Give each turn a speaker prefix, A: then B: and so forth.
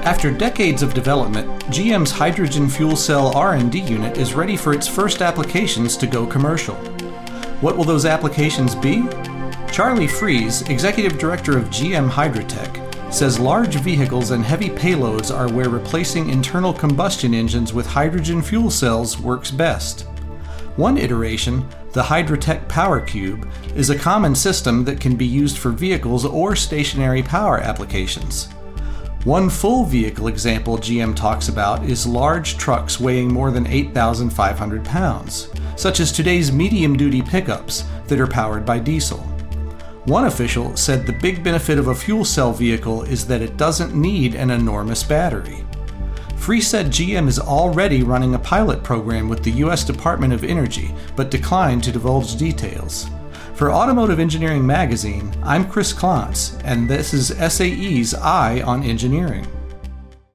A: After decades of development, GM's hydrogen fuel cell R&D unit is ready for its first applications to go commercial. What will those applications be? Charlie Fries, Executive Director of GM Hydrotech, says large vehicles and heavy payloads are where replacing internal combustion engines with hydrogen fuel cells works best. One iteration, the Hydrotech Power Cube, is a common system that can be used for vehicles or stationary power applications. One full vehicle example GM talks about is large trucks weighing more than 8,500 pounds, such as today's medium-duty pickups that are powered by diesel. One official said the big benefit of a fuel cell vehicle is that it doesn't need an enormous battery. Fries said GM is already running a pilot program with the U.S. Department of Energy, but declined to divulge details. For Automotive Engineering Magazine, I'm Chris Klontz, and this is SAE's Eye on Engineering.